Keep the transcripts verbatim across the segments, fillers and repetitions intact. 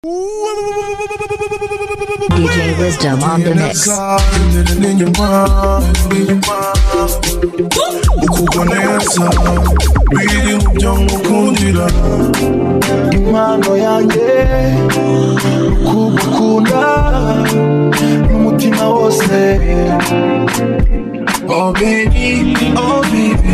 D J Wisdom on the mix. Ukugoneza biri mu byo ngukundira impano yanjye kugukunda n'umutima wose. Oh baby, oh baby,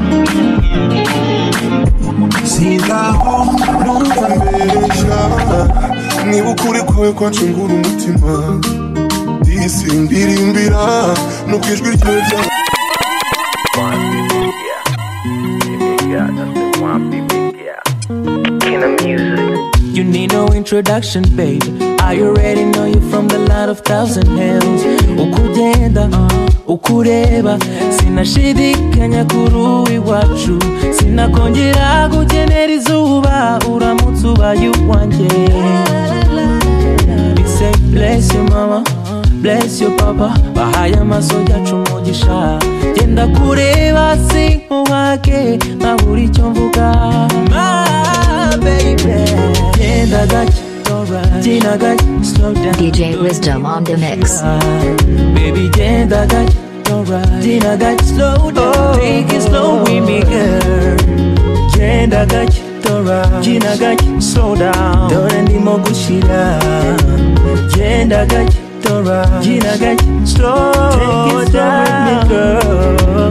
sigaho numva mbesha niba ukuri kwawe kwancungura umutima disi ndirimbira no kwijwi ryawe rya You need no introduction, baby. I already know you from the light of thousand hills. Ukugenda, ukureba, sinashidikanya kuri iwacu. Sinakongera kugenera izuba, uramutse ubaye uwanjye. We say bless your mama, bless your papa. Bahaye amaso yacu umugisha. Genda kureba sinkuhage, nkabura icyo mvuga. Baby, genda gake, genda gake, slow down. D J Wisdom on the mix. Baby, genda gake, genda gake, slow down. Take it slow with me, girl. Genda gake, genda gake, slow down. Dore ndimo gushira. Genda gake, genda gake, slow down. Take it slow with me, girl.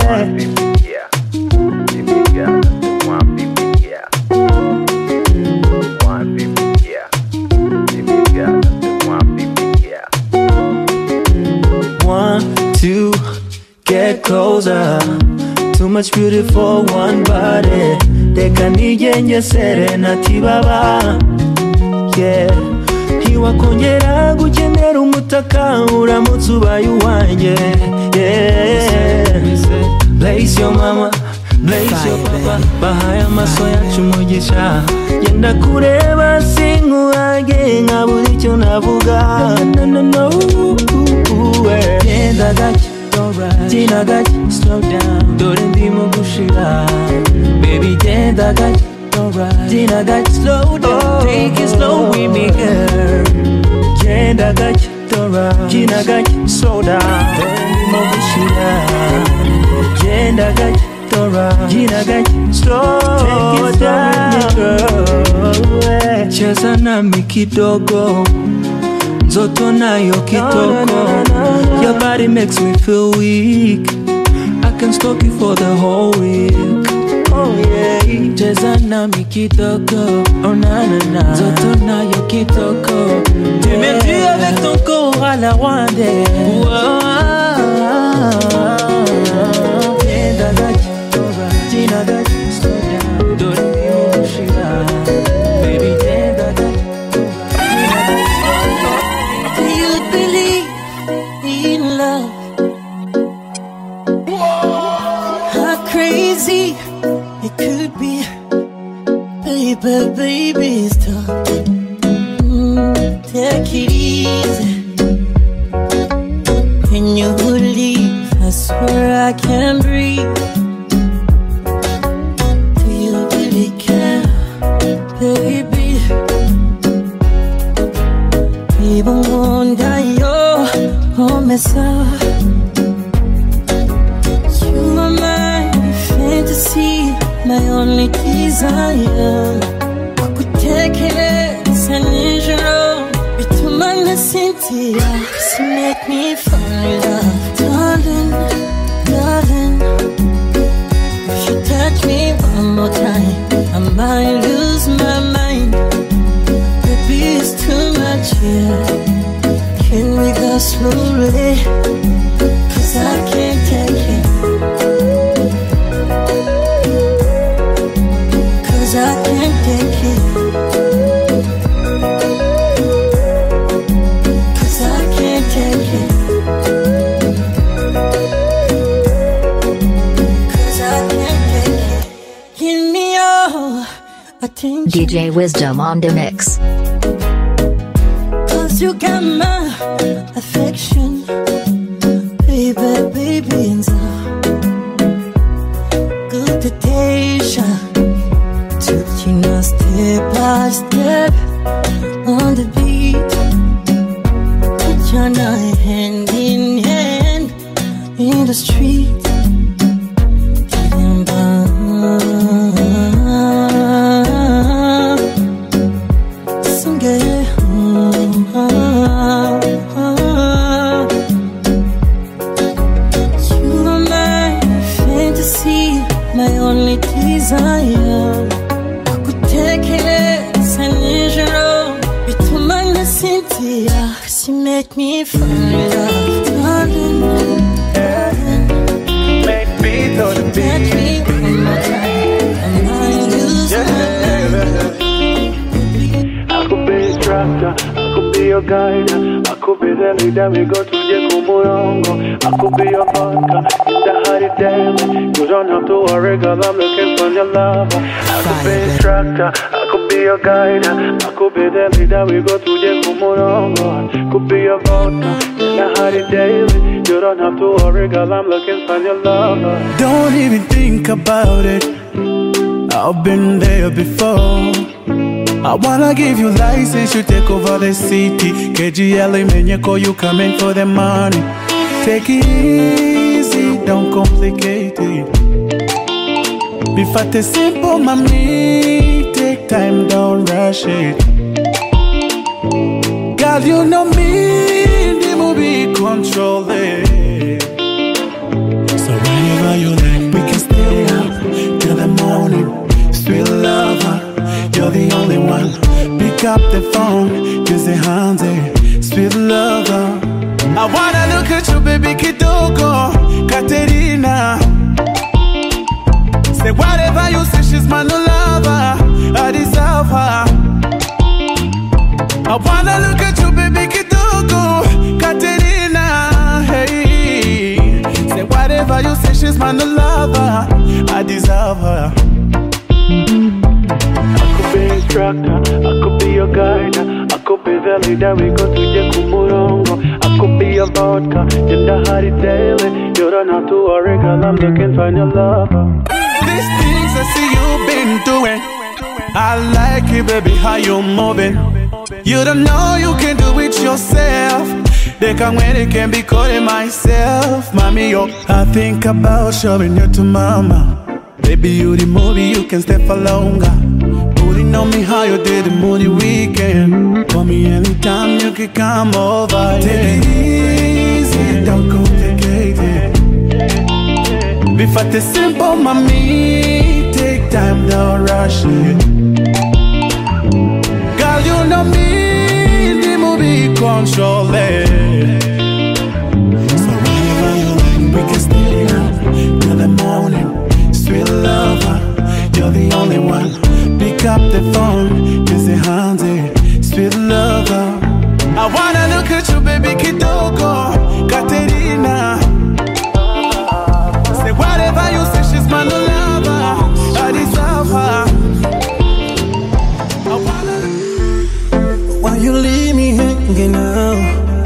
Get closer, too much beauty for one body. Deka nigenge serenati baba. Yeah, ntiwakongera gukenera umutaka uramutse ubaye uwanjye. Yeah, bless your mama, bless your papa. Bahaye amaso yacu umugisha. Genda kureba sinkuhage, nkabura icyo navuga. No, no, no, genda gake, genda gake, slow down. Dore ndimo gushira. Baby, genda gake, genda gake, slow down. Take it slow with me, girl. Genda gake, genda gake, slow down. Dore ndimo gushira. Genda gake, genda gake, slow down, girl. Cheza nami kidogo, zoto nayo kitoko. Your body makes me feel weak. I can stalk you for the whole week. Oh yeah. Cheza nami kitoko. Oh na na na. Zoto nayo kitoko. Tu me tues avec ton corps à la Rwandais. Genda gake, genda gake, slow down. Dore ndimo gushira. Baby, genda gake. It could be, baby, baby, stop. Mm, take it easy. When you leave, I swear I can't breathe. Do you really care, baby? Even one day you're on my side. You are my fantasy, my only desire. Kukutekereza nijoro bituma nasinzira. So make me fall in love, darling, darling. If you touch me one more time, I might lose my mind. Baby, it's too much here. Can we go slowly? Cause I can't take it. I can't take it. Cause I can't take it. Cause I can't take it. Give me your attention. D J Wisdom on the mix. Cause you got my affection. Baby, baby, and so good to taste. Step by step, singe. Mm, ah, ah. You are my fantasy, my only desire. Kutekereza nijoro bituma nasinzira. She make me fall in love, darling, darling. Make me to the Touch me one more time, and I lose my. I could be a tractor, I could be your guide, I could be the leader, we go to the Kumurongo. I could be your vodka, in the Hari Daily. You don't have to worry, girl, I'm looking for your love. I could be a tractor, I could be your guide, I could be the leader, we go to the Kumurongo. Could be your vodka, in the Hari Daily. You don't have to worry, girl, I'm looking for your love. Don't even think about it, I've been there before. I wanna give you license, you take over the city. K G L, Menyeko, you coming for the money. Take it easy, don't complicate it. Be fat and simple, mommy. Take time, don't rush it. Girl, you know me, the movie control it. So whenever you like, we can stay up till the morning. Sweet lover, you're the only one. Pick up the phone, use the hands, eh. Sweet lover. I wanna look at you, baby Kitoko, Katerina. Say whatever you say, she's my new lover. I deserve her. I wanna look at you, baby Kitoko, Katerina. Hey, say whatever you say, she's my new lover. I deserve her. I could be a instructor, I could be your guide, I could be the leader, we go to the Kumurongo. I could be your vodka, in the Hari Daily. You don't have to worry, girl, I'm looking for your lover. These things I see you've been doing, I like it, baby, how you moving. You don't know you can do it yourself. They can when they can be calling myself, mommy, yo. I think about showing you to mama. Baby, you the movie, you can stay for longer. Putting on me how you did the moody weekend. Call me anytime, you can come over. Take it easy, don't complicate it. Be fat and simple, mommy. Take time, don't rush it. Girl, you know me, the movie control it. So whenever you like, we can stay up till the morning. Sweet lover, you're the only one. Pick up the phone, use the hands, eh. Sweet lover. I wanna look at you, baby Kitoko, Katerina. Say whatever you say, she's my new lover. I deserve her. I wanna. Why you leave me hanging now?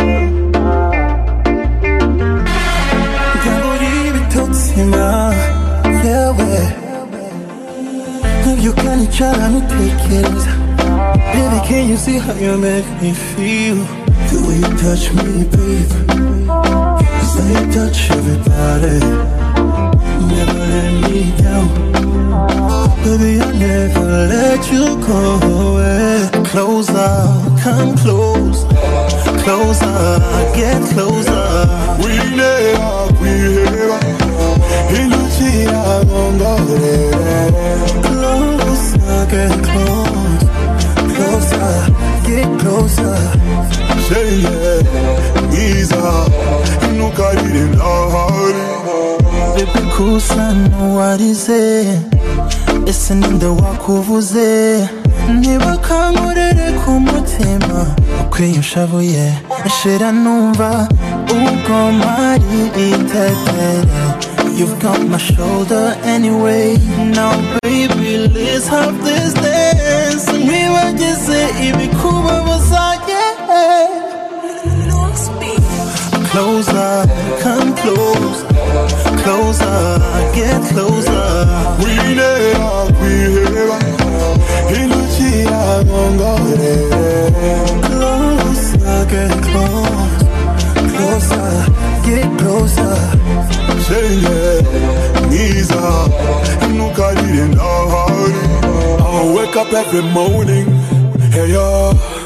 Can't believe it took him out. Yeah, well, you can't try to take it. Baby, can you see how you make me feel? The way you touch me, baby. Cause I touch everybody. Never let me down. Baby, I never let you go away. Closer, come close. Closer, get closer. We never, we never. Iluchia gongore. Closer, get close. Closer, get closer. Say yeah, Iza, Nukari in the Baby, kusa no what is it? Listen in the wakuvuze. Niba kangurere kumutima ukwiye ushavuye nshira numva ubwo mari itetere. You've got my shoulder anyway. Now baby, let's have this dance. Ntiwageze ibikubabaza, yeah. Closer, come close. Closer, get closer. We never, we never. Iluchia gongore. Closer, get close. Closer, get closer. Say yeah, Iza, Nukari in the heart. I wake up every morning, hey yo.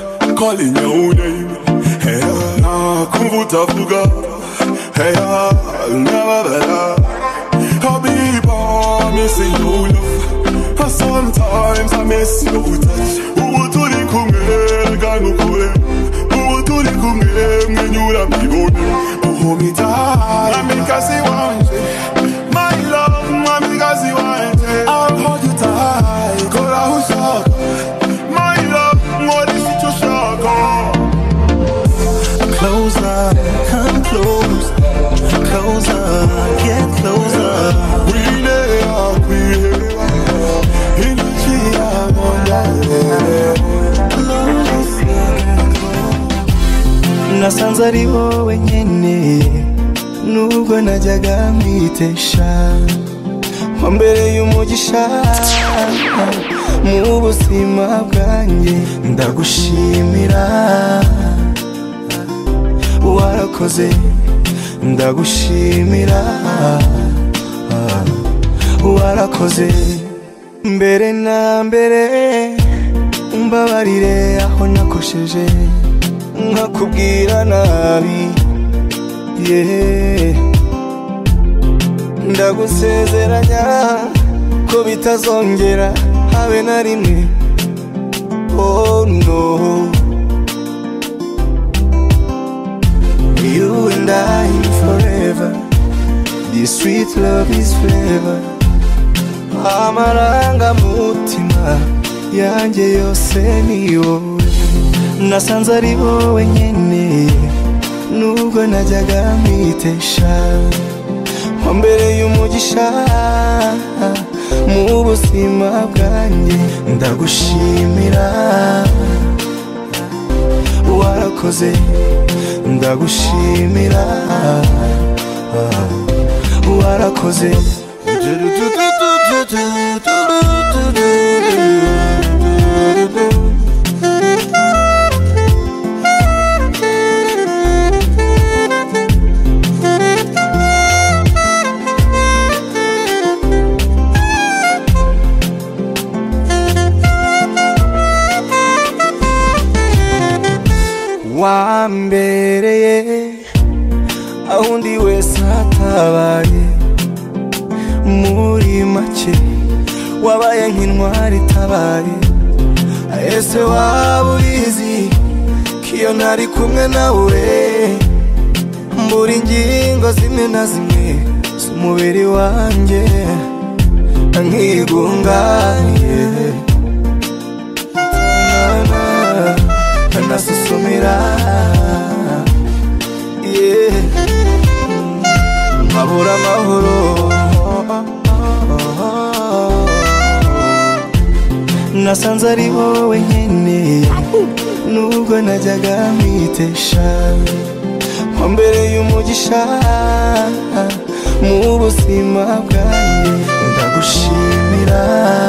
calling your name. Hey, ah, kumvuta fuga. Hey, ah, never better. Habiba, missing your love. And sometimes I miss your touch. Who to the kunge, ganu kule. Who to the kunge, menyura mibone. Who me die, I make us see one. My love, I make us see one. I'll hold you tight, kola hushaka. My love, more than you shaka. Closer, come close. Closer, get closer. We never, we in the chia, nasanze ari wowe nyene nubwo najyaga mwitesha wambereye umugisha mu buzima bwanjye ndagushimira warakoze ndagushimira warakoze mbere na mbere umbabarire aho nakosheje nkakubwira nabi yeah. Ndagusezeranya ko bitazongera habe na rimwe oh no. You and I forever. This sweet love is flavor. Amaranga mutima yanjye yose ni wowe. Nasanze ari wowe nyene nubwo najyaga mwitesha wambereye umugisha mu buzima bwanjye ndagushimira warakoze ndagushimira warakoze wambereye ahundi wese hatabaye muri make wabaye nk'intwari itabaye ese waba ubizi kiyo ntari kumwe nawe mbura ingingo zimwe na zimwe z'umubiri wanjye nkigunganye nasusumira yeah. Mabura amahoro nasanze ari wowe nyene nubwo najyaga mwitesha wambereye umugisha mu buzima bwanjye ndagushimira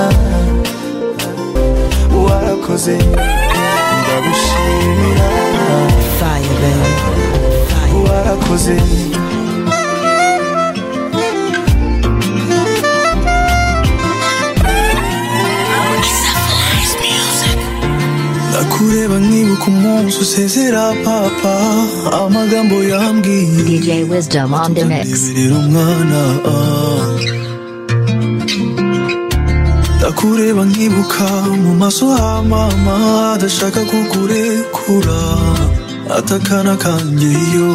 warakoze ndagushimira fire baby warakoze ndakureba nkibuka umunsi usezera papa amagambo yambwiye D J Wisdom on the mix. ndakureba nkibuka mu maso ha mama adashaka kukurekura atakana kanjye yo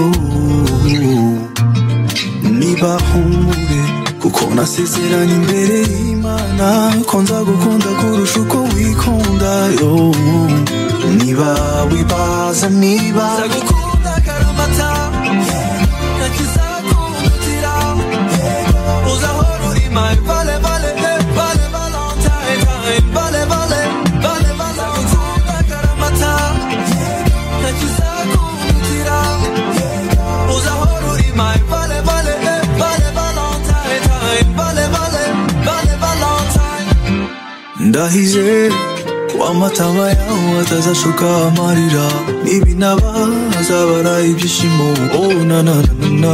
niba humure kuko nasezeranye imbere y'Imana ko nzagukunda kurusha uko wikunda yo niba wibaza niba nzagukunda karamata nakizakundutira uzahora uri my vale vale vale valentine vale vale vale valentine karamata nakizakundutira uzahora uri my vale vale vale valentine vale vale vale valentine ndahize amatama yawe atazashoka amarira n'ibinaba azabara ibyishimo oh na na na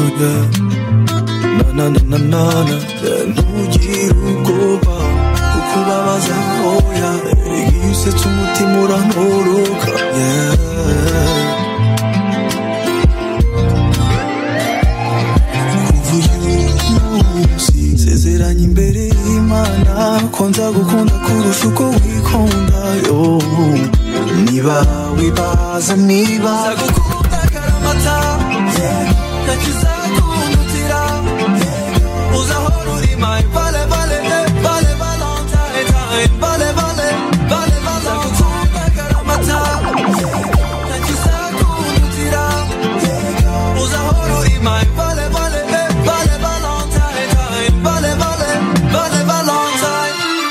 na na na na na na ntugire ubwoba kuko babaza oya iyo usetse umutima urantoroka yeah wibaza niba nzagukunda karamata nakizakundutira uzahora uri my vale vale vale valentine time vale vale vale nzagukunda karamata nakizakundutira uzahora uri my vale vale vale valentine time vale vale vale valentine.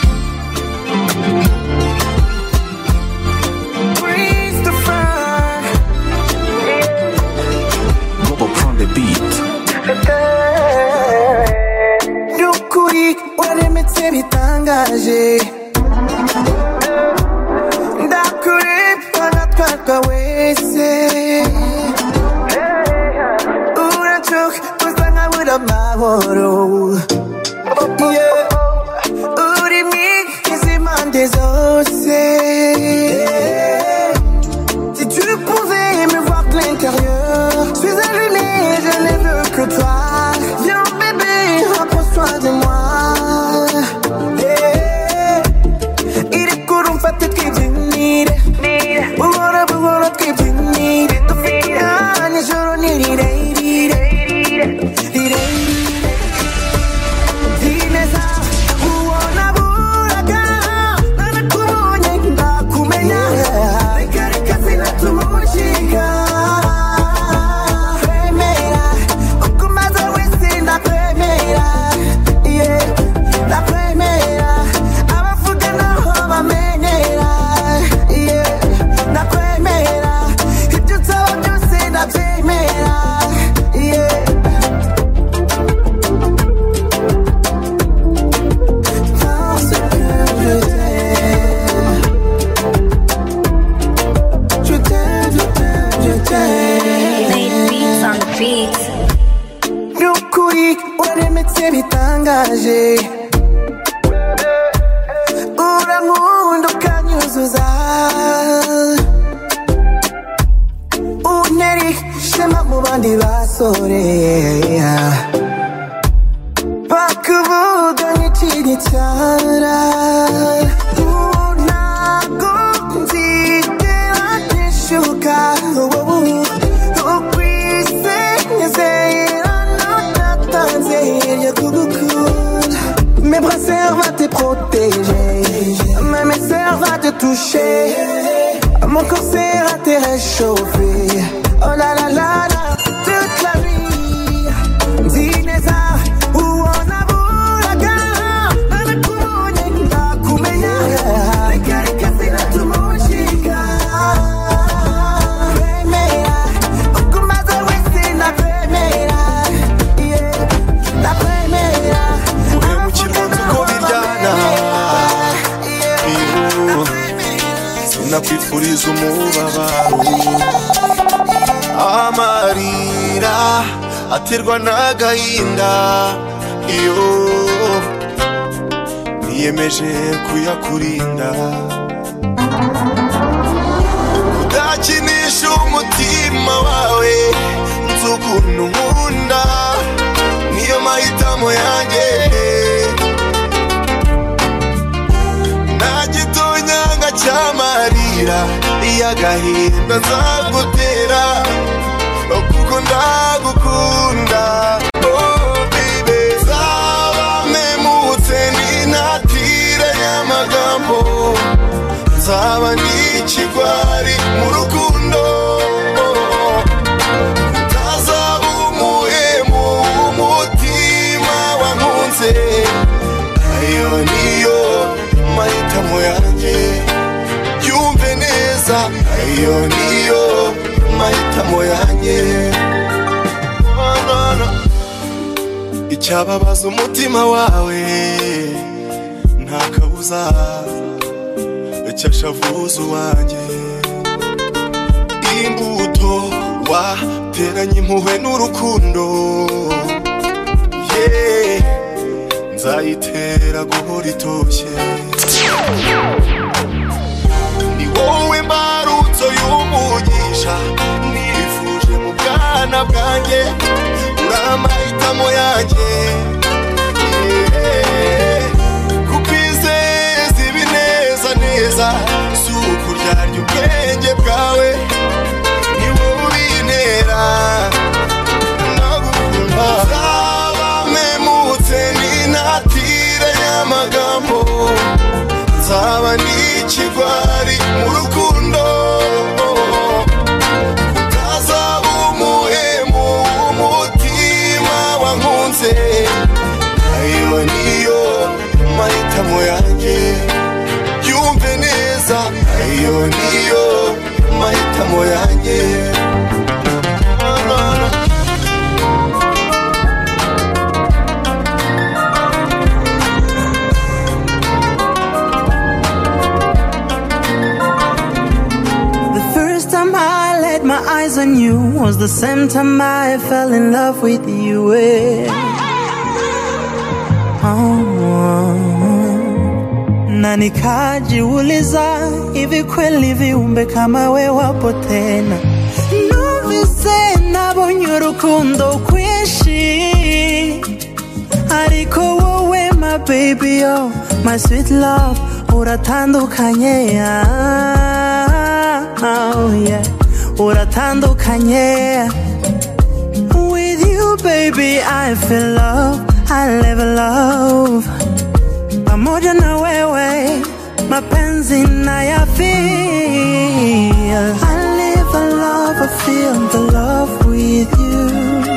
Nukuri waremetse bitangaje ndakureba natwaka wese uracoka usa nkabura amahoro uri mwiza impande zose. Si tu pouvais me voir de l'intérieur, je suis allumé, je ne veux que toi. Viens bébé, rapproche-toi de moi. Il est cool, on fait tout ce que tu need. Buhoro, buhoro, tout ce que tu need. Tu fais rien, ni je n'en ai rien. Dineza, uona buraga, nana kumonye ndakumenya. Rekareka sinatumushika. Premera, ukumaza wese na premera. Yeah, na premera. Abavuga naho bamenyera. Yeah, na premera. Ibyo nsaba byose ndabyemera. Yeah. Parce que je t'aime. Je t'aime, je t'aime, je t'aime. Made beats on beats. Nukuri waremetse bitangaje urankunda ukanyuzuza untera ishema mu bandi basore bakuvuga nk'ikinyitara ntabwo nzigera nishuka mes bras servent à te protéger, même mes sœurs va te toucher, mon corps sert à te réchauffer. Oh la la la la, toute la vie. Dineza, uona buraga, anakumonye ndakumenya. Rekareka sinatumushika. Premera, ukumaza wese na premera. Yeah, na premera. Sinakwifuriza umubabaro amarira aterwa n'agahinda iyo niyemeje kuyakurinda udakinisha umutima wawe nzi ukuntu nkunda niyo mahitamo yanjye nagitonyanga cyamarira iyagahinda nzagutera kuko ndagukunda. Oh baby zaba memutse ninatire y'amagambo nzaba n'ikigwari mu rukundo utazaba umuhemu w'umutima wankunze. Ayo niyo mahitamo yanjye yumve neza, ayo niyo mahitamo yanjye. Icyababaza umutima wawe nta kabuza cyashavuza uwanjye, imbuto wateranye impuhwe n'urukundo yeah, nzayitera guhora itoshye. Ni wowe mbarutso y'umugisha nifuje mu bwana bwanjye, uri amahitamo yanjye yeah. Kukwizeza ibineza neza si ukurya harya ubwenge bwawe ni wowe ubintera ndagukunda nzaba mpemutse ninatire y'amagambo nzaba n'ikigwari mu rukundo utazaba umuhemu w'umutima wankunze ayo niyo mahitamo yanjye yumve neza ayo niyo mahitamo yanjye My eyes on you was the same time I fell in love with you. Eh? Oh, na nikajiuliza hivi kweli viumbe kama we wapo tena. Numvise nabonye urukundo kwinshi ariko wowe my baby oh my sweet love uratandukanye oh yeah uratandukanye. With you baby I feel love, I live love. Pamoja na wewe mapenzi na ya feel. I live a love, I feel the love with you.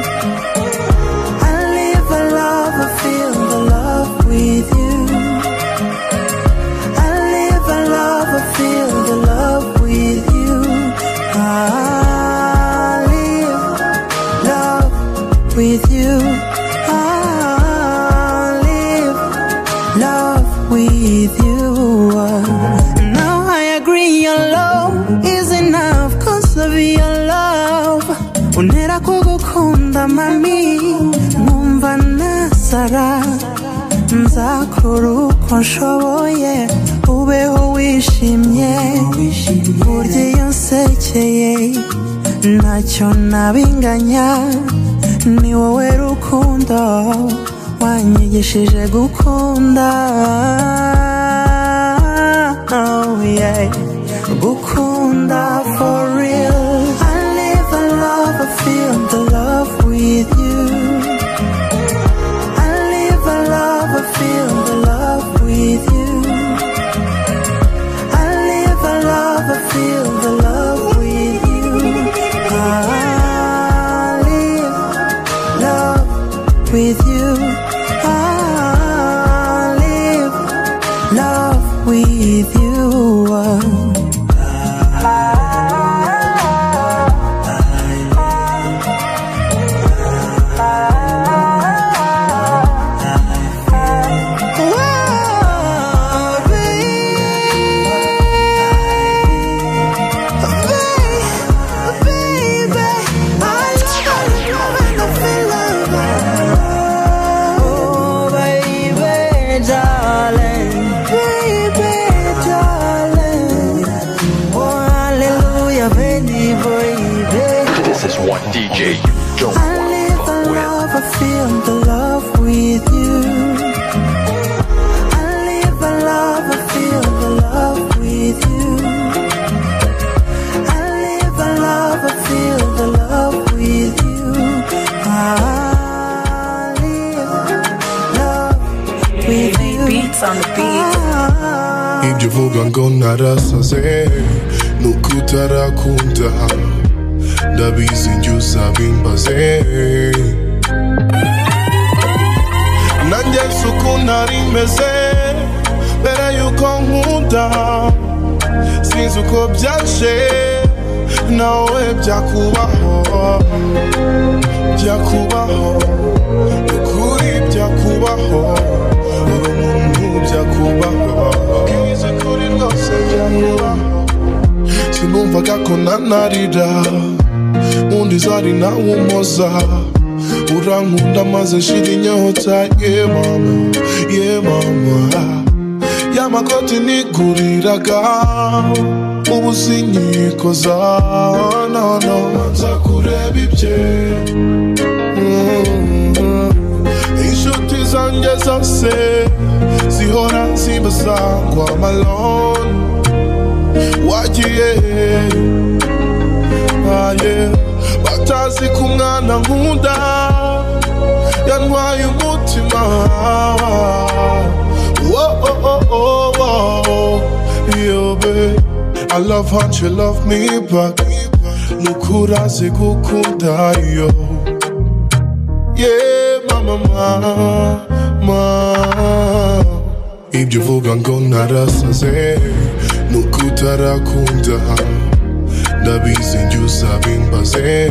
I live a love, I feel the love with you. I live a love, I feel the love with you. I live love with you. I live love with you. Now I agree your love is enough cause of your love. Unera kugukunda mami numva nasara nzakora uko nshoboye ubeho wishimye burya iyo nsekeye ntacyo nabinganya ni wowe rukundo wanyigishije gukunda oh yeah gukunda for real. I live a love, I feel the love with you. I live a love, I feel the love with you. I live a love, I feel the love with you. I live love with you. I live love with you. D J you don't I live a love, I feel the love with you. I live a love, I feel the love with you. I live a love, I feel the love with you. I live love with you. Beats on the beat. Ibyo vuga ngo narasaze nukutarakunda ndabizi njye uzabimbaze nanjye suku nari meze mbere yuko nkunda sinzi uko byaje nawe byakubaho byakubaho ukuri byakubaho uri umuntu byakubaho kize kuri rwose byakubaho sinumvaga ko nanarira undi zari nawe umoza urankunda maze nshira inyota ye mama ye mama y'amakoti niguriraga ubu sinyikoza no no nza kureba ibye inshuti zanjye zose zihora zibasangwa malone wagiye aye batazi kumwana nkunda yantwaye umutima oh oh oh oh oh yo babe I love how you love me back nukurazi gukunda yo yeah mama mama ibyo uvuga ngo narasaze nukutarakunda ndabizi njye uzabimbaze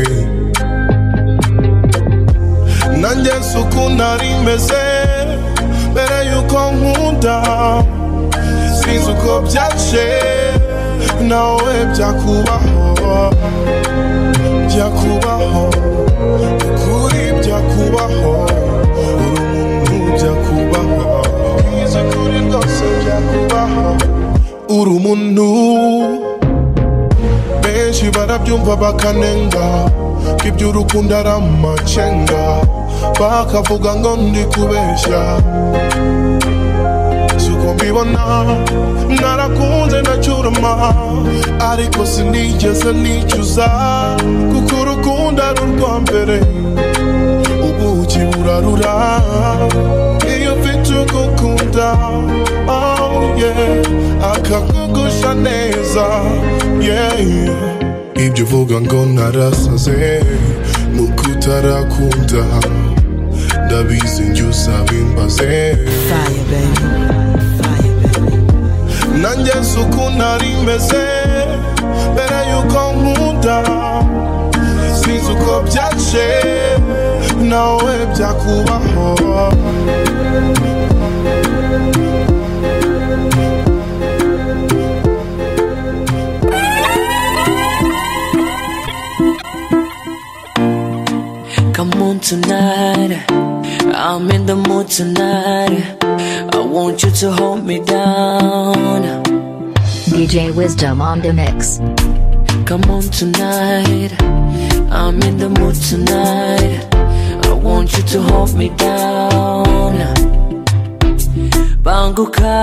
nanjye suku nari meze mbere yuko nkunda sinzi uko byaje nawe byakubaho byakubaho ukuri byakubaho uri umuntu byakubaho bizi kuri rwose byakubaho uri umuntu benshi barabyumva bakanenga ko iby'urukundo ari amacenga bakavuga ngo ndi kubeshya suko mbibona narakunze ndacyurama ariko sinigeze nicuza kuko urukundo ari urwa mbere ubuki burarura iyo mfite ugukunda oh yeah akakugusha neza yeah ibyo uvuga ngo narasaze nuko utarakunda ndabizi njye uzabimbaze Fire baby, fire baby. nanjye suku nari meze mbere yuko nkunda sinzi uko byaje nawe byakubaho Come on tonight, I'm in the mood tonight. I want you to hold me down. D J Wisdom on the mix. Come on tonight, I'm in the mood tonight. I want you to hold me down. Banguka,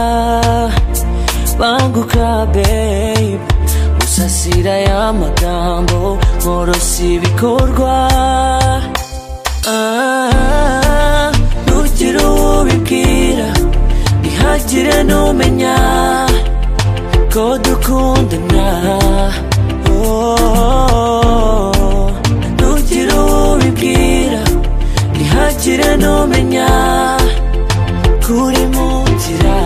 banguka babe. Musasira ya magambo, morosi bikorwa. Ah, nugire ubibwira, ntihagire n'umenya ko dukundana. Oh, nugire ubibwira, ntihagire n'umenya kuri mu nzira.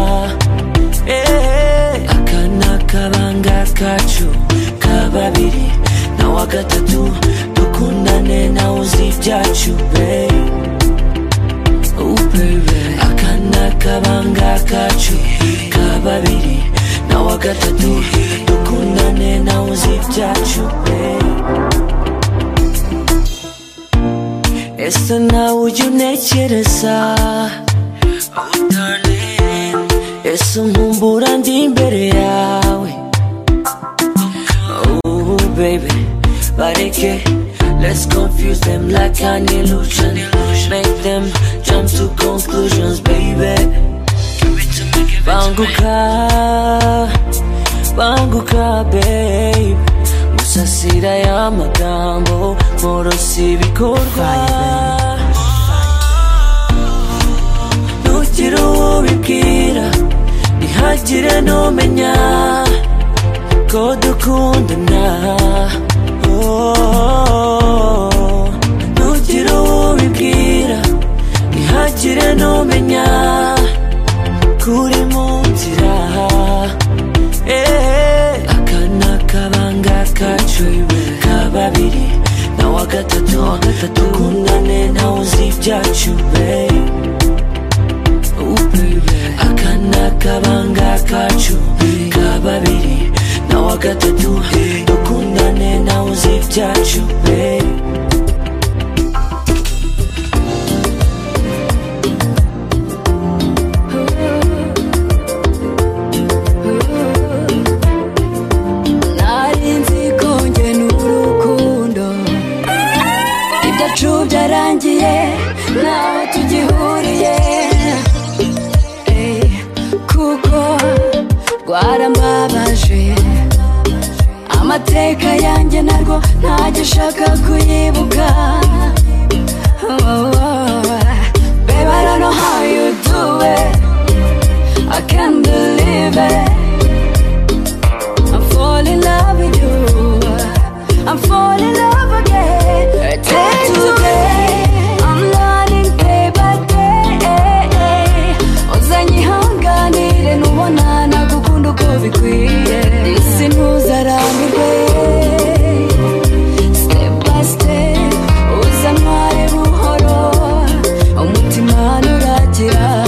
Eh, aka ni akabanga kacu kababiri na wa gatatu dukundane nawe uzi ibyacu babe. Oh baby, aka ni akabanga kacu kababiri na wa gatatu dukundane nawe uzi ibyacu babe. Ese nawe ujya untekereza oh darling, ese nkumbura ndi imbere yawe. Oh baby, bareke, let's confuse them like an illusion. Make them jump to conclusions, baby. Banguka, banguka babe. Musasira ya magambo, morosi bikorwa. Nugire ubibwira, ntihagire n'umenya ko dukundana. Oh, nugire ubibwira, ntihagire n'umenya kuri mu nzira. Eh, aka ni akabanga kacu kababiri na wa gatatu dukundane nawe uzi ibyacu babe. Oh baby, aka ni akabanga kacu kababiri na wa gatatu dukundane nawe uzi ibyacu babe. Byarangiye naho tugihuriye kuko rwarambabaje. amateka yanjye narwo ntagishaka kuyibuka. Oh, oh, oh. Babe, I don't know how you do it, I can't believe it. I'm falling in love with you, I'm falling in love again. Day to day, I'm learning day by day. Uzanyihanganire nubona nagukunda uko bikwiye, isi ntuzarambirwe. Step by step, uzantware buhoro, umutima nuragira.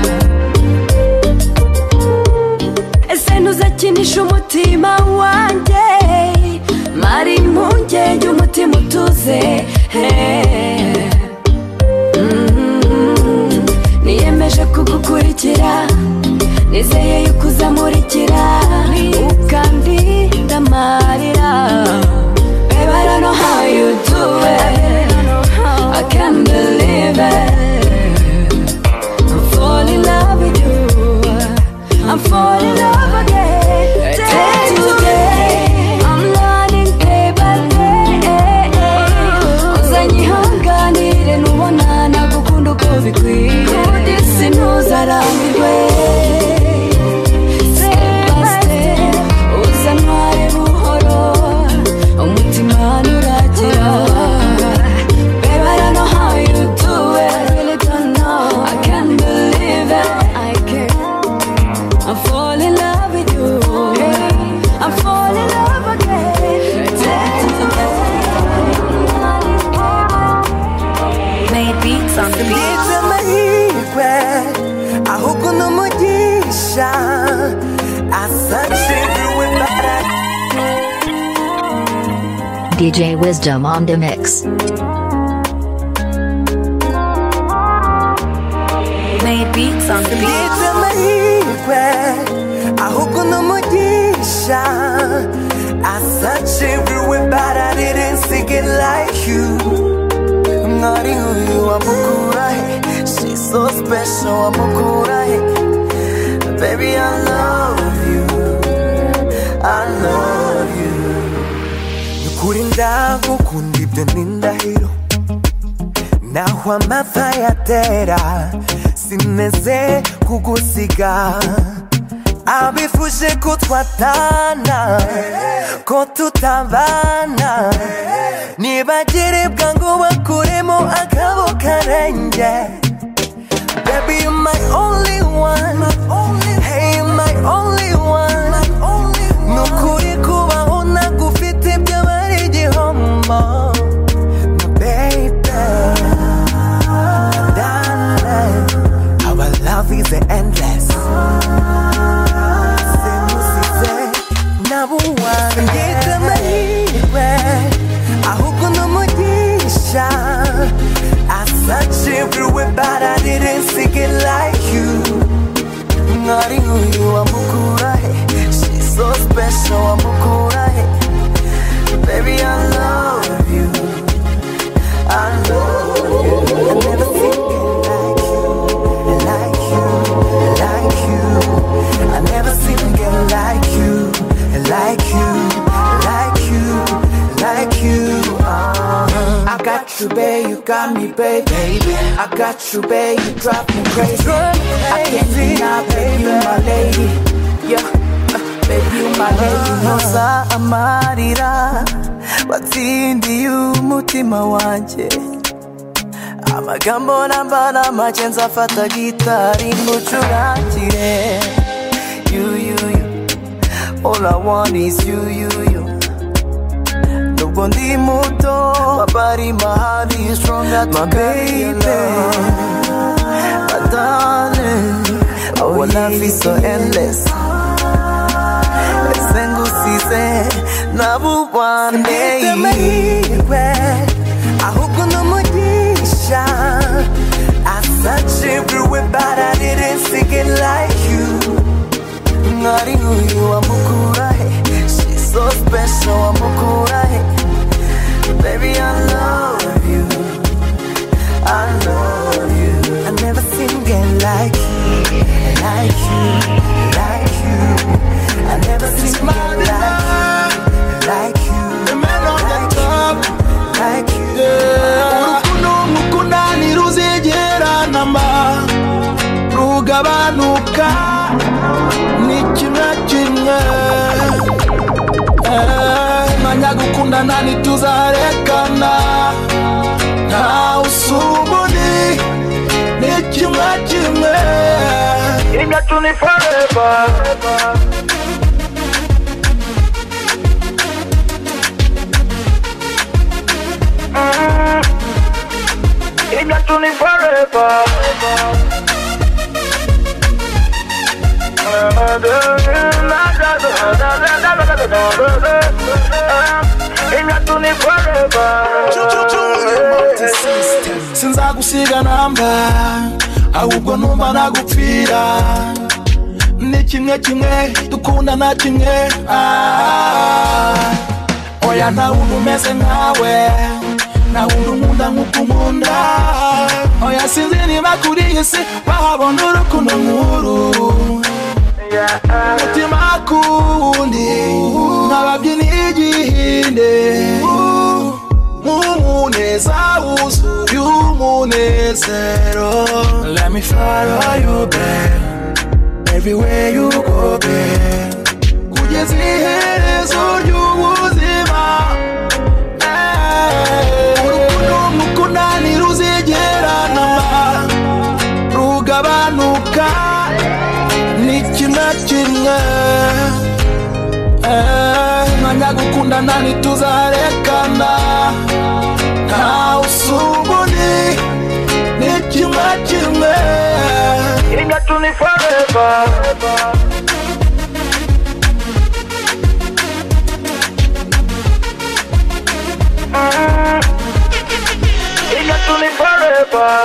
Ese ntuzakinisha umutima wanjye, mari impungenge umutima utuze. Mm-hmm. Niyemeje kugukurikira, nizeye yuko uzamurikira, ukandinda amarira. Babe, I don't know how you do it, I can't believe it. I'm falling in love with you, I'm falling in love again. Day to day, I'm learning day by day. Uzanyihanganire nubona nagukunda uko bikwiye, isi ntuzarambirwe. Step by step, uzantware buhoro, umutima nuragira. Babe, I don't know how you do it, I really don't know, I can't believe it, I can't. I'm falling in love with you, I'm falling in love again. Made beats on the beat. ahubwo n'umugisha asaciriwe bara. D J Wisdom on the mix. Made beats on the beat. ahubwo n'umugisha asaciriwe bara. I didn't seek it like you. Ngari huyu wamukura he, she's so special wamukura he. Baby, I love you, I love you. Nukuri ndagukunda ibyo ni indahiro, naho amapfa yatera sineze kugusiga. Abifuje ko twatana, ko tutabana, nibagire bwangu bakuremo akabo karenge. Baby, you're my only one, hey, you're my only one. Nukuri kubaho nagufite byabari igihombo. My baby, darling, our love is endless. Ngita mahirwe ahubwo n'umugisha asaciriwe bara. I didn't seek it like you. Ngari huyu wamukura he, she's so special wamukura he. Baby, I love you, I love you. I never seen it like you, like you, like you. I never seen it like you, like you, like you, like you. uh. I got you, babe, you got me, babe, baby. I got you, babe, you drive me crazy. I can't deny, babe, you my lady. Yeah, uh, babe, you my lady. Noza amarira watsindiye umutima wanje. Amagambo nambara make nzafata gitari ngucurangire. You, you, you. All I want is you, you, you. Nubwo ndi muto, my body, my heart is stronger. My baby, my darling, our love is so endless. Sengu size, nabu one day. Ahubwo n'umugisha asaciriwe bara. I didn't seek it like you. Ngari huyu wamukura he, she's so special wamukura he. Baby, I love you, I love you. I never seen girl like you, like you, like you. I never seen girl like you, like Nkajya gukundana ntituzarekana nta usubuni ni kimwe kimwe imyacu ni forever imyacu ni forever sinzagusiga namba ahubwo numva nagupfira ni kimwe kimwe dukunda na kimwe oya nta wundi umeze nkawe nta wundi unkunda nk'uko unkunda oya sinzi niba kuri iyi si bahabona urukundo nk'uru mutima kundi nk'ababyinnyi igihinde umuneza wuzuye umunezero let me follow you babe everywhere you go babe kugeza iherezo ry'ubuzima urukundo mukunda ntiruzigerana rugabanuka ni kimwe kimwe nkajya gukundana ntituzarekana nta usubuni ni kimwe kimwe imyacu ni forever imyacu ni forever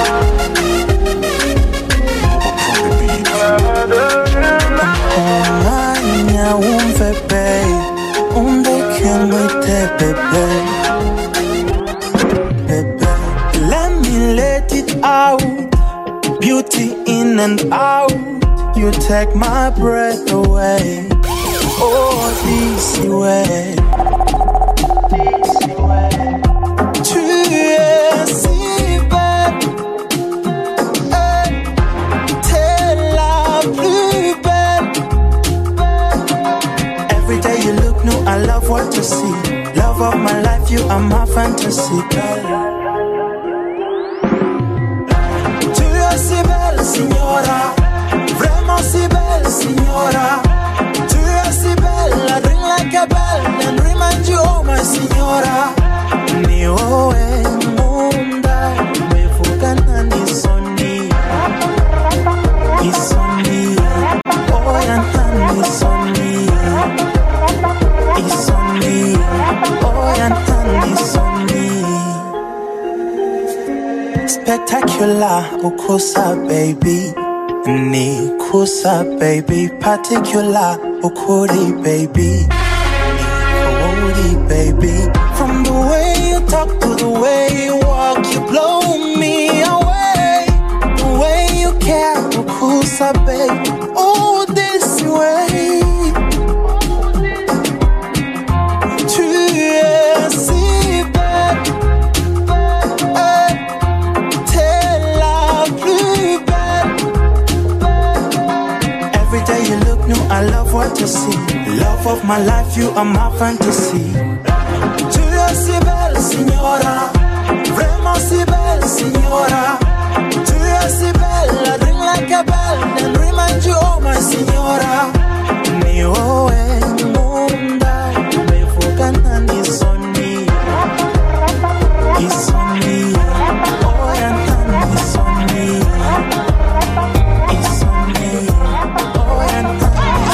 umwanya wumve babe undeke mwite bebe bebe let me let it out beauty in and out you take my breath away oh this way tu es si belle t'es la plus belle every day you look new I love what you see love of my life you are my fantasy girl tu es si belle signora vraiment si belle signora tu es si belle I ring like a bell and remind you oh my signora ni oe munda mevugana ni soni isoni oya ntani soni isoni oya ntani soni spectacular ukusa baby ni kusa baby particular ukuri baby ni baby from the way you talk to the way you walk you blow me away the way you care ukusa baby oh this way tu es si belle t'es la plus belle every day you look new I love what you see love of my life you are my fantasy tu es si belle signora vraiment si belle signora tu es si belle I ring like a bell and remind you oh my signora ni oe munda mevugana ni soni isoni oya ntani soni isoni oya ntani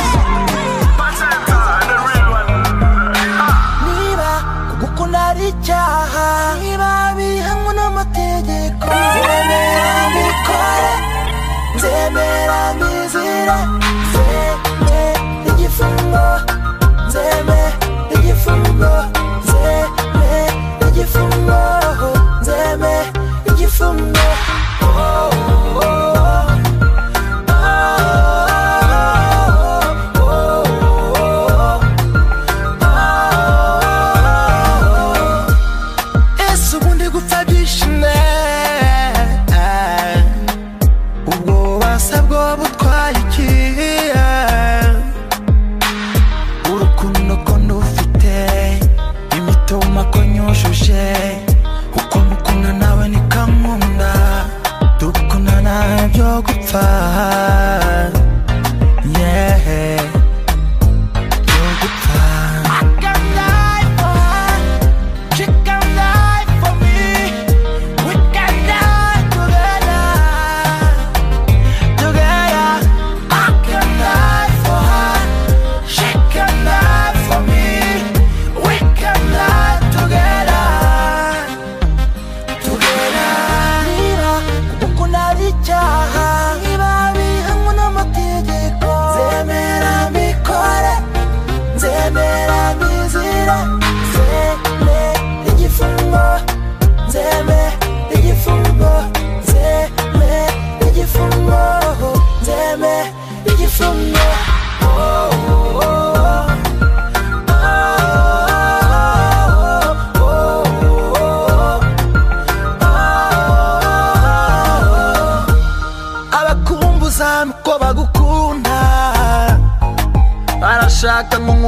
niba kugukunda ari icyaha niba bihanwe n'amategeko nzemera mbikore nzemera mbizire nzeme igifungo nzeme igifungo nzeme igifungo nzeme igifungo oh, oh, oh.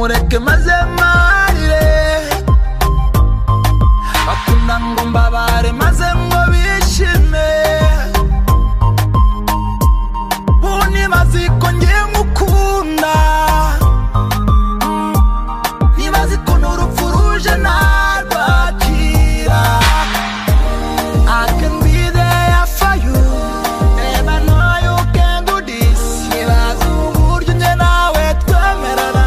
mureke maze marire bakunda ngo mbabare maze ngo bishime buni baziko ngiye ngukunda nibaziko n'urupfu ruje narwakira I can be there for you babe I know you can do this nibaza uburyo njye nawe twemerana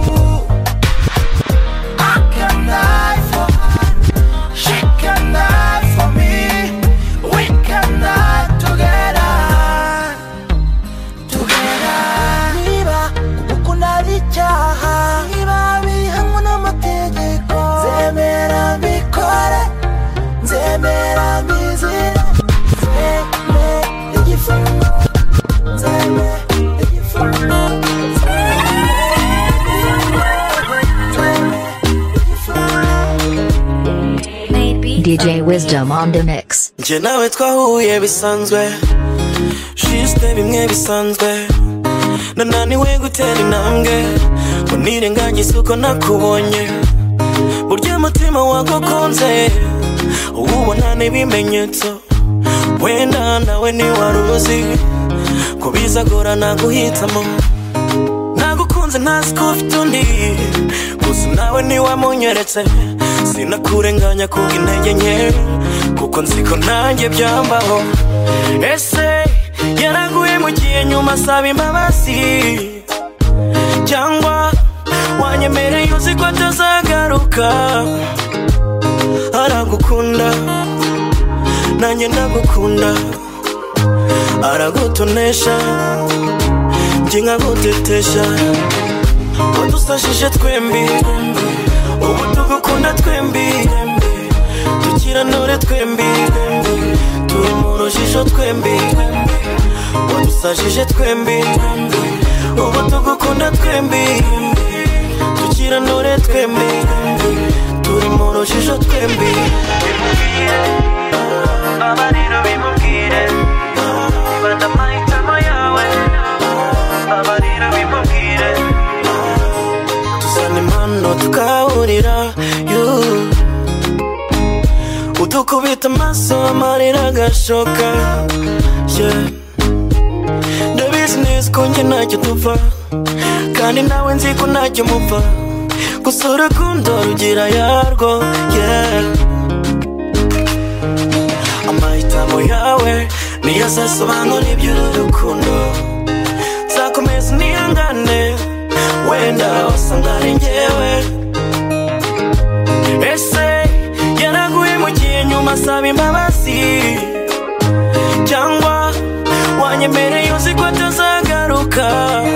I can die for her she can die for me we can die together together niba gukunda ari icyaha niba bihanwa n'amategeko nzemera mbikore nzemera mbizire nzeme igifungo nzeme igifungo D J Wisdom on the mix. Nje nawe twahuye bisanzwe Juste bimwe bisanzwe Nananiwe gutera intambwe ngo nirengagize uko nakubonye burya umutima wagukunze ubona n'ibimenyetso wenda nawe ntiwaruzi ko bizagorana guhitamo nagukunze ntazi ko ufite undi gusa nawe ntiwamunyeretse sinakurenganya kubw'intege nke kuko nzi ko nanjye byambaho ese yaraguye mu gihe nyuma asaba imbabazi cyangwa wanyemereye uzi ko atazagaruka aragukunda nanjye ndagukunda aragutonesha njye nkagutetesha wadusashije twembi ubu tugukunda twembi tukiranure twembi turi mu rujijo twembi wadusashije twembi ubu tugukunda twembi tukiranure twembi turi mu rujijo twembi abariro bimubwire ibanda amahitamo yawe abariro bimubwire tuzana impano tukahurira udukubita amaso amarira agashoka ndabizi neza ko njye ntacyo dupfa kandi nawe nzi ko ntacyo mupfa gusa urukundo rugira yarwo amahitamo yawe niyo azasobanura iby'uru rukundo nzakomeza nihangane wenda wasanga ari njyewe ese yaraguye mu gihe nyuma asaba imbabazi cyangwa wanyemereye uzi ko atazagaruka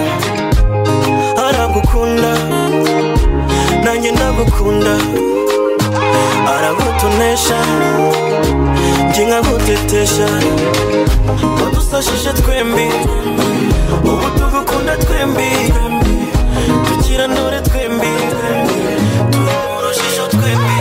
aragukunda nanjye ndagukunda aragutonesha njye nkagutetesha wadusashije twembi ubu tugukunda twembi tukiranure twembi turi mu rujijo twembi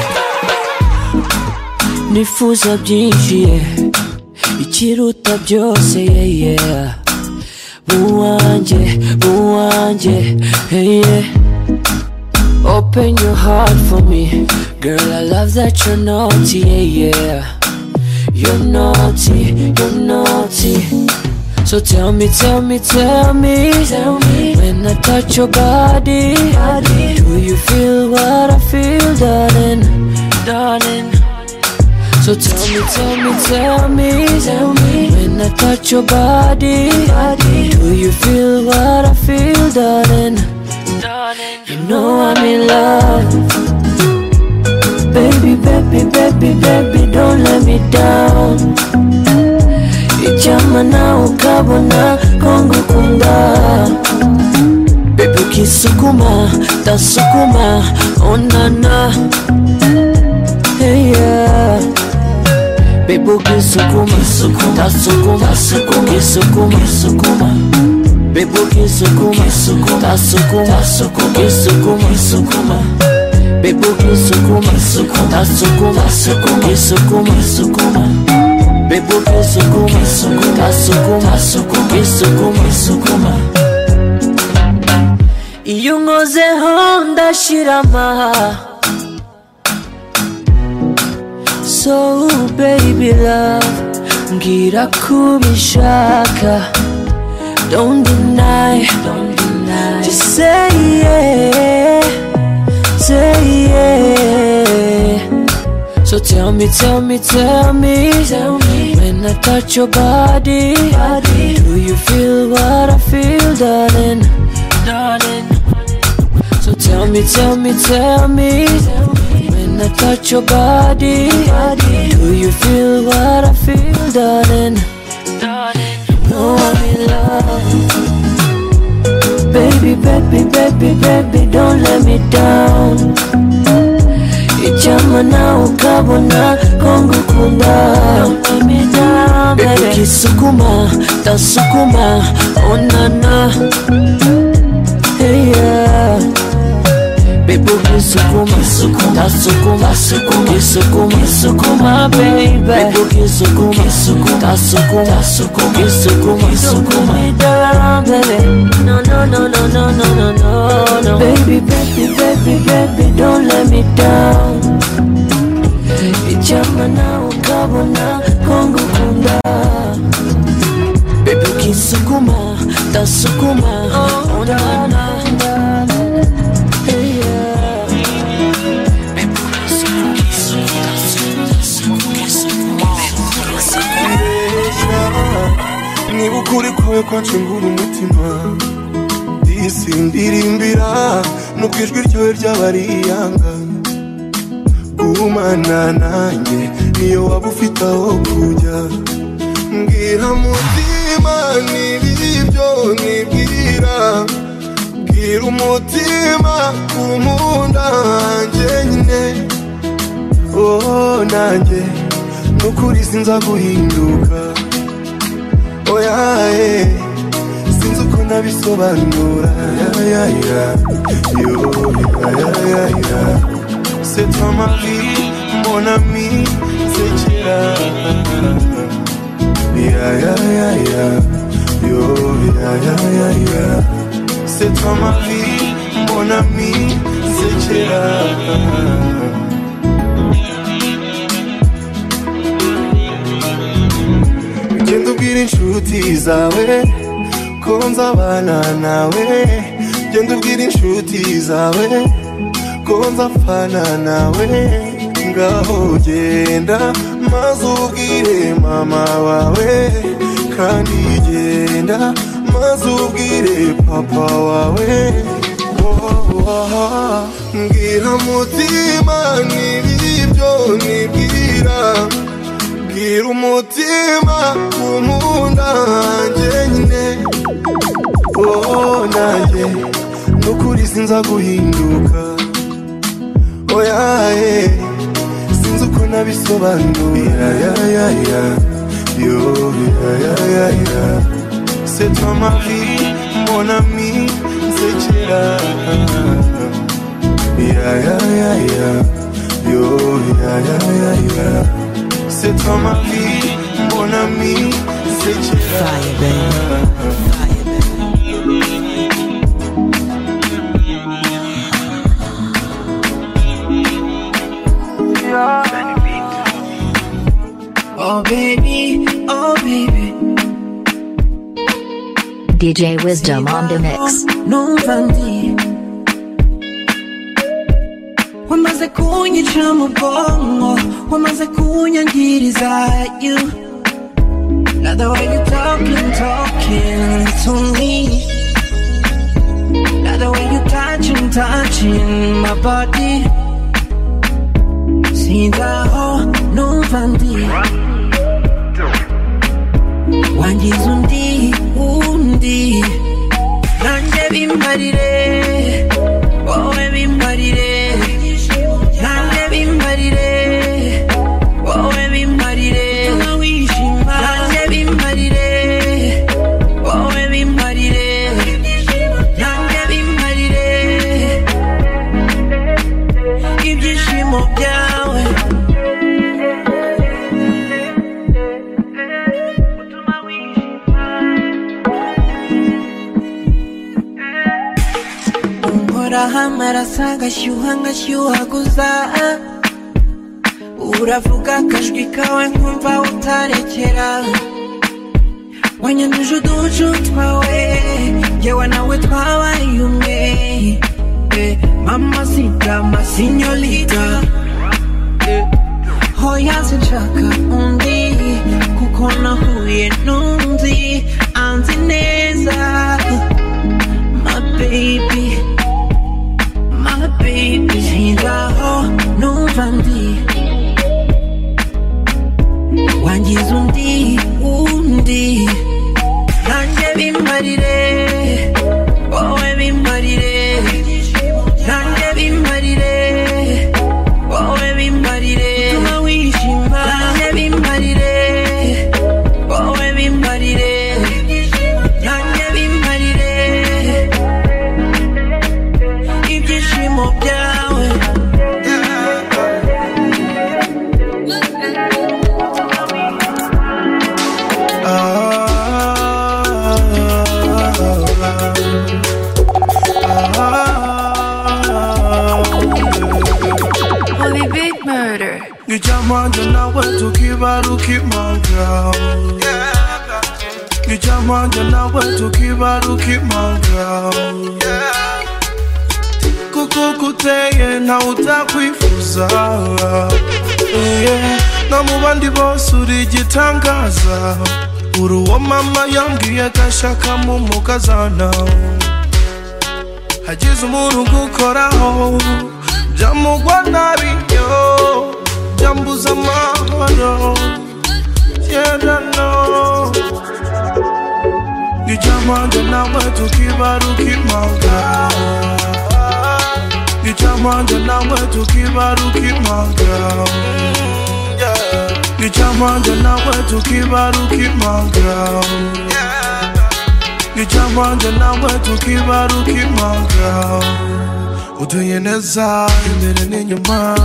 nifuza byinshi yeah. ikiruta byose yeah, yeah. buwanjye buwanjye hey, yeah. Open your heart for me girl I love that you're naughty yeah, yeah. You're naughty, you're naughty so tell me, tell me, tell me, tell me when I touch your body, body do you feel what I feel darling, darling so tell me, tell me, tell me, tell me when I touch your body, body do you feel what I feel darling, darling you know I'm in love baby, baby, baby, baby don't let me down icyama nawe ukabona ko ngukunda baby ukisukuma ndasukuma onana hey yeah baby ukisukuma ndasukuma ukisukuma sukuma baby ukisukuma ndasukuma ukisukuma sukuma baby ukisukuma ndasukuma ukisukuma sukuma baby ukisukuma ndasukuma ukisukuma sukuma iyo unkozeho ndashirama. So baby love, mbwira ko ubishaka. Don't deny, don't deny. Just say yeah, say yeah. So tell me, tell me, tell me, tell me. When I touch your body, body, do you feel what I feel, darling, darling? So tell me, tell me, tell me, tell me. When I touch your body, body, do you feel what I feel, darling, darling? You know I'm in love. Baby, baby, baby, baby, don't let me down. Icyama nawe ukabona ko ngukunda. Don't let me down, baby. Ukisukuma, ndasukuma, oh na na. Hey yeah. Baby, ukisukuma, ndasukuma, ukisukuma, ukisukuma, baby. Baby, ukisukuma, ndasukuma, ukisukuma, ukisukuma, baby. No, no, no, no, no, no, no, no, no. Baby, baby, baby, baby, don't let me down. Icyama nawe ukabona ko ngukunda. Baby, ukisukuma, ndasukuma, oh na na. Niba ukuri kwawe kwancengura umutima, disi ndirimbira nuko ijwi ryawe ryaba riyanga. Gumana nanjye niyo waba ufite aho kujya. Mbwira mutima n'ibibyo nibwira. Mbwira umutima kumunda hanjye nyine. Oh nanjye nukuri sinza guhinduka. Oya eh, sinzi uko nabisobanura. Ya ya ya, yo ya ya ya. C'est toi ma vie, mon ami, c'est Chira. Ya ya ya ya, yo ya ya ya ya. C'est toi ma vie, mon ami, c'est Chira. Genda ubwira inshuti zawe ko nzabana nawe. Genda ubwira inshuti zawe ko nzapfana nawe. Ngaho genda maze ubwire mama wawe, kandi genda maze ubwire papa wawe. Oh, oh, mbwira mutima n'ibibyo nibwira. Mbwira umutima kumunda hanjye nyine. Oh nanjye nukuri sinza guhinduka. Oya eh, sinzi uko nabisobanura. Ya ya ya, yo ya ya ya ya. C'est toi ma vie, mon ami, c'est Chira. Ya ya ya ya, yo ya ya ya ya. C'est toi ma vie, mon ami, c'est Chira. Fire baby, fire baby. Oh baby, oh baby. D J Wisdom on the mix. Numva ndi wamaze kunyica mu bwonko, wamaze kunyangiriza you. Now the way you talking, talking to me. Now the way you touching, touching my body. Singaho numva ndi wangiza undi undi. Nanjye bimbarire, wowe bimbarire. Nanjye bimbarire, wowe bimbarire. Nanjye bimbarire, wowe bimbarire. Nanjye bimbarire, ibyishimo byawe. amaraso agashyuha ngashyuhaguza uravuga akajwi kawe nkumva utarekera wanyanduje uducu twawe njyewe nawe twabaye umwe mamacita masinyorita hoya sinshaka undi kuko nahuye n'undi anzi neza my baby my baby sinzaho numva ndi wangize undi undi nanjye bimarire wowe bimarire nanjye bimarire wowe bimarire tuma wishima nanjye bimarire wowe bimarire nanjye bimarire ibyishimo byawe Holy big murder. Ngijamanjo nawe tukibaruki my girl. Ngijamanjo nawe tukibaruki my girl. Kukukuteye na utakwifuza. Na mubandi bose uri igitangaza. Uri uwo mama yambwiye gashaka mu mukazana. Hagize umuntu gukoraho byamugwa nabi yo byambuza amahoro yenda no Ngijamanjo nawe tukibaruki manga Ngijamanjo nawe tukibaruki manga Ngijamanjo nawe tukibaruki manga Ngijamanjo nawe tukibaruki manga Utuye neza imbere n'inyuma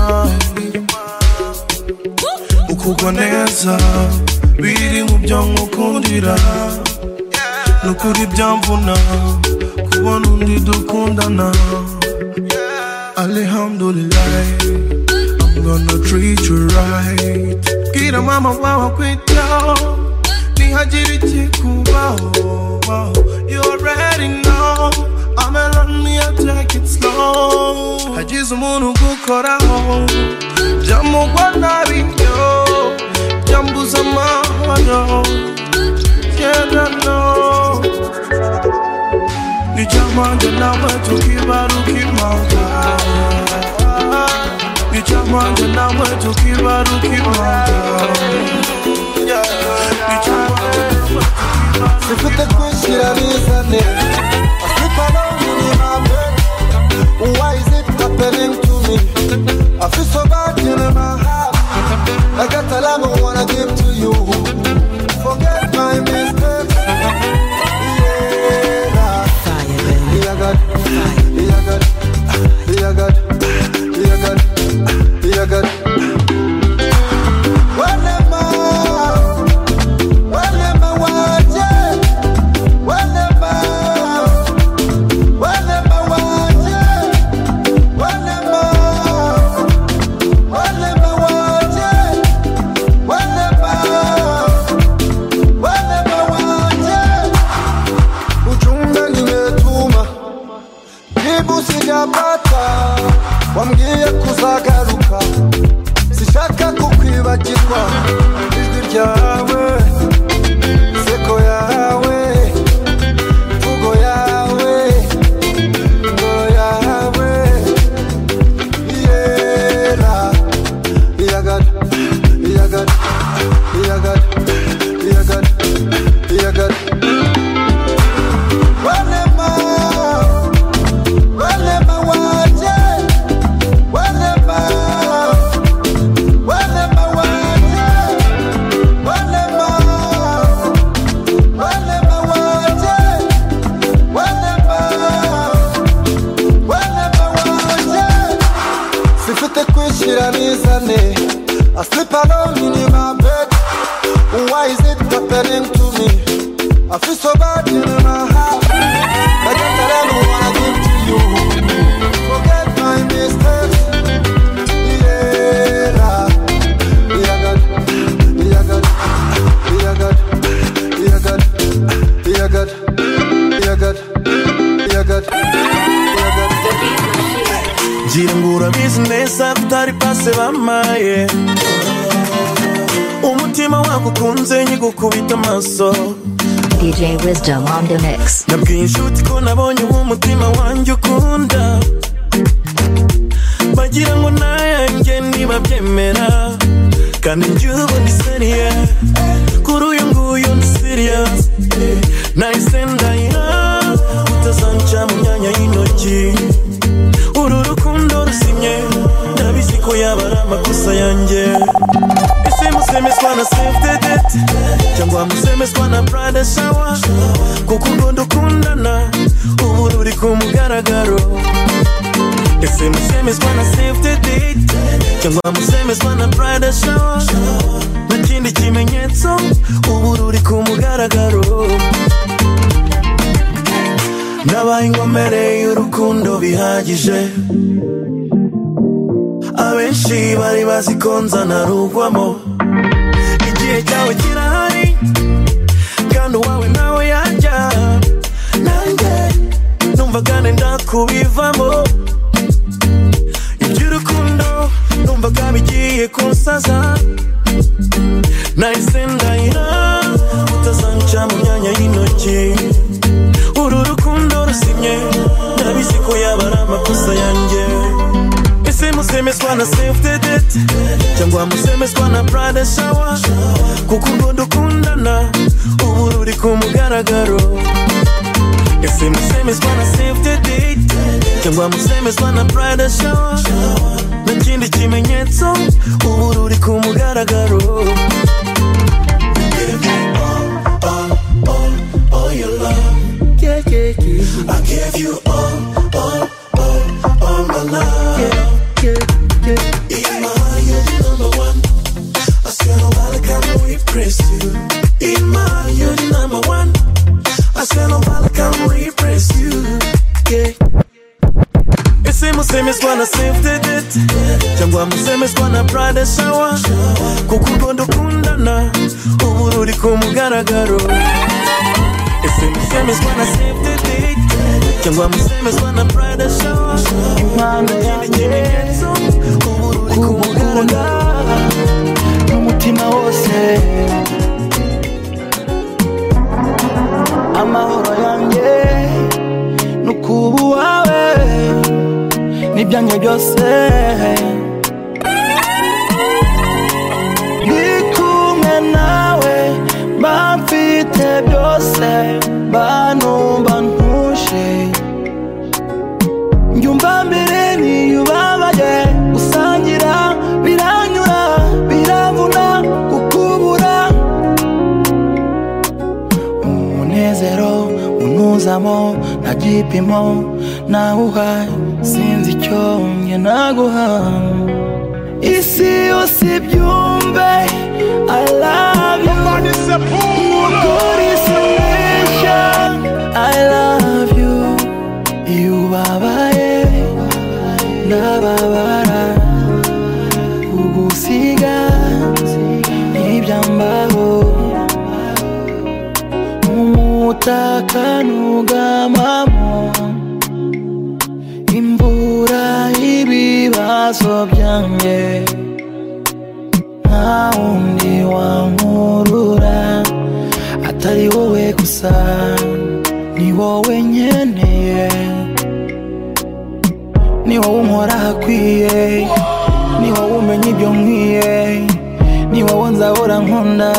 ukugwa neza biri mu byo nkukundira nukuri byamvuna kubona undi dukundana Alhamdulillah I'm gonna treat you right Kira mama wawe kwitaho nihagire ikikubaho You already know I'm alone, me I take it slow Hagize umuntu gukoraho byamugwa nabi yo byambuza amahoro yenda no Ngijamanjo nawe tukibaruki manga Ngijamanjo nawe tukibaruki manga Sifute kwishira bizane I sleep alone in my bed Why is it happening to me? I feel so bad in my heart I got a love I wanna give to you Forget my mistakes Yeah, yeah God, yeah God, yeah God, yeah God, yeah God When am I? When am I watching? When am I? When am I watching? When am I? When am I watching? When am I? When am I watching? Ujumbe nimetuma jibu sijapata wambwiye kuzagaruka sishaka kukwibagirwa ijwi ryawe seko yawe mvugo yawe ngoro yawe yera iyagad iyagad iyagad iyagad iyagad When am I? When am I watching? When am I? When am I watching? When am I? When am I watching? When am I? When am I watching? Sifute kwishira nizane I sleep alone in my bed Why is it happening to me? I feel so bad in my heart I got that I don't wanna give to you mistake. Yeah, yeah, God, yeah, God, yeah, God, yeah, God, yeah, God, yeah, God, yeah, God, yeah, God. Gira ngura business tutari pase bamaye. Umutima wagukunze nyigukubita amaso. D J Wisdom on the mix. Nabwiye inshuti ko nabonye umutima wanjye ukunda. Bagira ngo nayanjye nibabyemera. Kandi njye ndi serious. Kuri uyu nguyu ndi serious. Nahise ndahira utazanca mu myanya y'intoki. Uru rukundo rusimye ndabizi ko yaba ari amakosa yanjye. Ese musemezwa na save the date cyangwa musemezwa na brother shower. Kuko ngo ndukundana ubu ruri ku mugaragaro. Ese musemezwa na save the date cyangwa musemezwa na brother shower. Nakindi kimenyetso ubu ruri ku mugaragaro. Nabaye ingomere y'urukundo bihagije. Abenshi bari bazi ko nzanarugwamo. Igihe cyawe kirahari kandi uwawe nawe yajya. Nanjye numvaga nenda kubivamo. Iby'urukundo numvaga bigiye kunsaza. Nahise ndahira utazanca mu myanya y'intoki. Uru rukundo rusimye ndabizi ko yaba ari amakosa yanjye. Ese musemezwa na save the date cyangwa musemezwa na brother shower. Kuko ngo ndukundana ubu ruri ku mugaragaro. Ese musemezwa na save the date cyangwa musemezwa na brother shower. Nakindi kimenyetso ubu ruri ku mugaragaro. I gave you all, all, all, all my love. Yeah, yeah, yeah. In my heart, you're the number one. I swear nobody can replace you. In my heart, you're the number one. I swear nobody can replace you. Yeah. Ese musemezwa na save the date cyangwa musemezwa na brother shower. Kuko ngo ndukundana ubu ruri ku mugaragaro. Ese musemezwa na save the date cyangwa musemezwa na brother shower. Impano yanjye ubu ruri ku mugaragaro. N'umutima wose amahoro yanjye nukubu wawe nibyanjye byose. Ndikumwe nawe bamfite byose. Banumva ntuje njyumva mbere niyubabaye. Gusangira biranyura biravuna kukubura. Umunezero unuzamo nta gipimo nawuha. Sinzi icyo nge naguha. Isi yose byumve I love you. Nukuri simbeshya I love you. Iyo ubabaye ndababara. Kugusiga ntibyambaho. Umutaka nugamamo. Imvura ibibazo byanjye. Nta wundi wankurura atari wowe gusa. Ni wowe nkeneye. Ni wowe unkora hakwiye. Ni wowe umenya ibyo nkwiye. Ni wowe nzahora nkunda.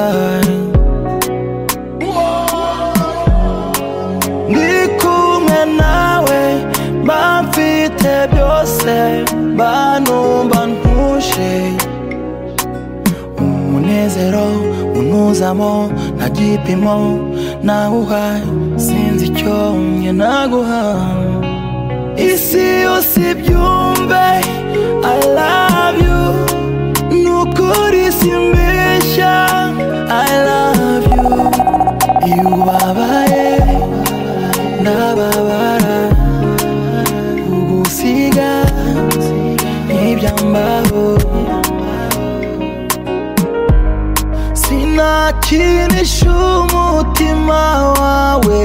Ndikumwe nawe bamfite byose. Banumva ntuje umunezero unuzamo nta gipimo nawuha. Sinzi icyo nge naguha. Isi yose byumve I love you. Nukuri simbeshya I love you. Iyo ubabaye ndababara. Kugusiga ukinisha umutima wawe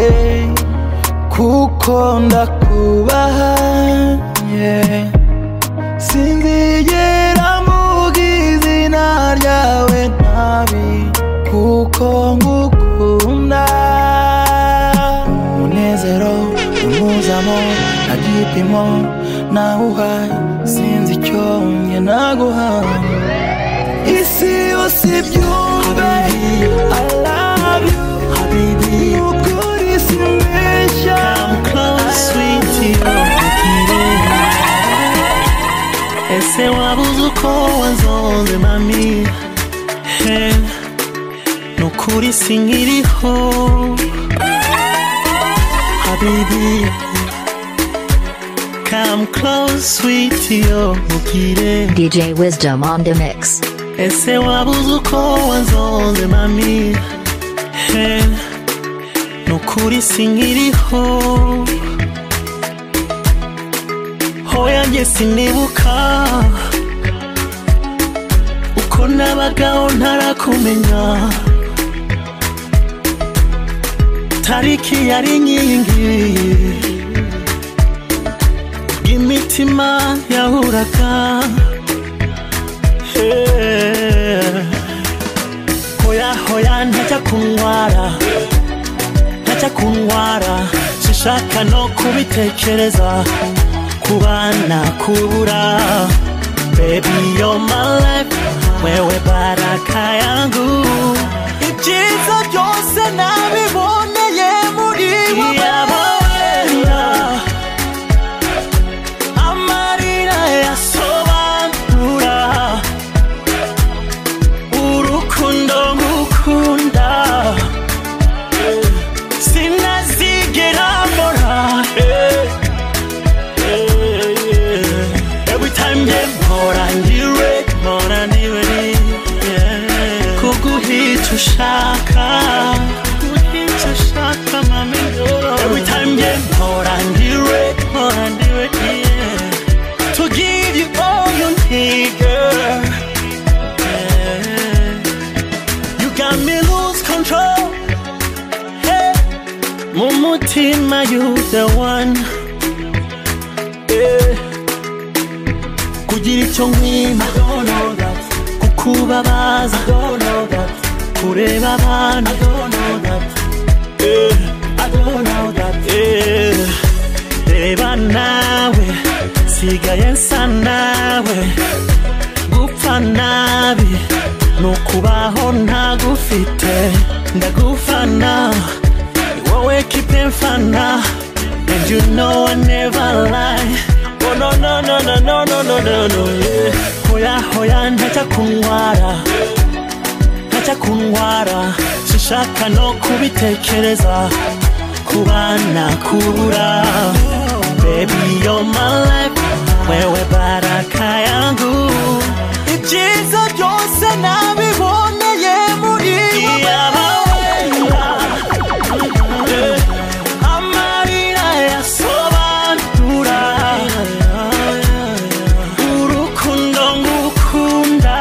kuko ndakubaha, yeah. Sinzigera mvuga izina ryawe nabi kuko ngukunda. Umunezero umuzamo nta gipimo nawuhaye, sinzi icyo njye naguha. Isi yose ibyumve I love you Habibi, nukuri simbeshya. Come close sweetie, ese wabuze uko wanzonze mami, hey, nukuri sinkiriho Habibi. Come close sweetie, mukire. D J Wisdom on the mix. Ese wabuze uko wanzonze mami, hey, nukuri sinkiriho. Hoya njye sinibuka uko nabagaho ntarakumenya. Tariki yari inkingi imitima yahuraga, yeah. Hoya hoya ntajya kuntwara, ntajya kuntwara, sinshaka no kubitekereza, kubana kubura. Baby you're my life, wewe baraka yangu. Ibyiza byose nabiboneye muri wowe, amarira yasobanura urukundo ngukunda. Sinazigera mbora, every time you mpora ndiwe, mpora ndiwe, kuguhita ushaka, kuguhita ushaka mami. Every time you mpora ndiwe, mpora ndiwe, to give you all you need, girl, yeah. You got me lose control, hey. Mumutima you the one, yeah. Kugira icyo nkwima, kukubabaza, kureba abantu, yeah. I don't know that, yeah. Reba nawe sigaye nsa nawe, gupfa nabi nukubaho ntagufite. Ndagufana wowe kipe mfana, and you know I never lie. Oh no no no no no no no no no, yeah. Hoya hoya ntajya kuntwara, ntajya kuntwara, sinshaka no kubitekereza, kubana kubura. Baby you're my life, wewe baraka yangu. Ibyiza byose nabiboneye muri wowe, amarira yasobanura urukundo ngukunda.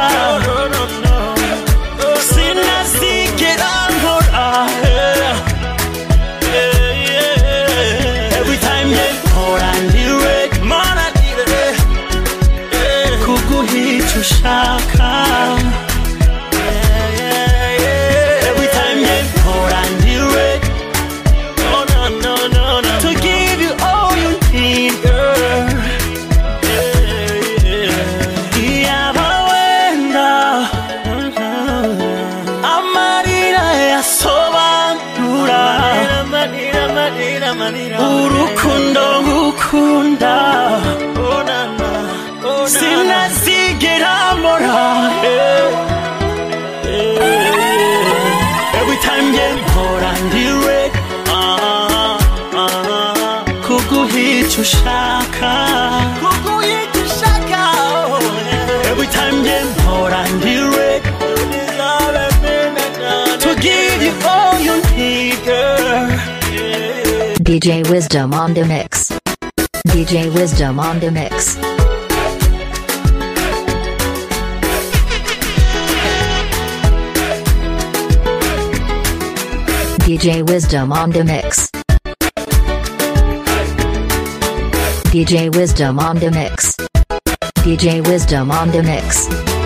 Sinazigera nkora, every time you mpora ndiwe, mpora ndiwe, kuguhita ushaka, every time you mpora ndiwe, oh no no no no, to give you all you need, girl, iyaba wenda amarira yasobanura urukundo ngukunda. Sinazigera mbora, every time you mpora ndiwe, kuguhita ushaka, kuguhita ushaka. Every time you mpora ndiwe, to give you all you need, girl. D J Wisdom on the mix. D J Wisdom on the mix. D J Wisdom on the mix. D J Wisdom on the mix. D J Wisdom on the mix.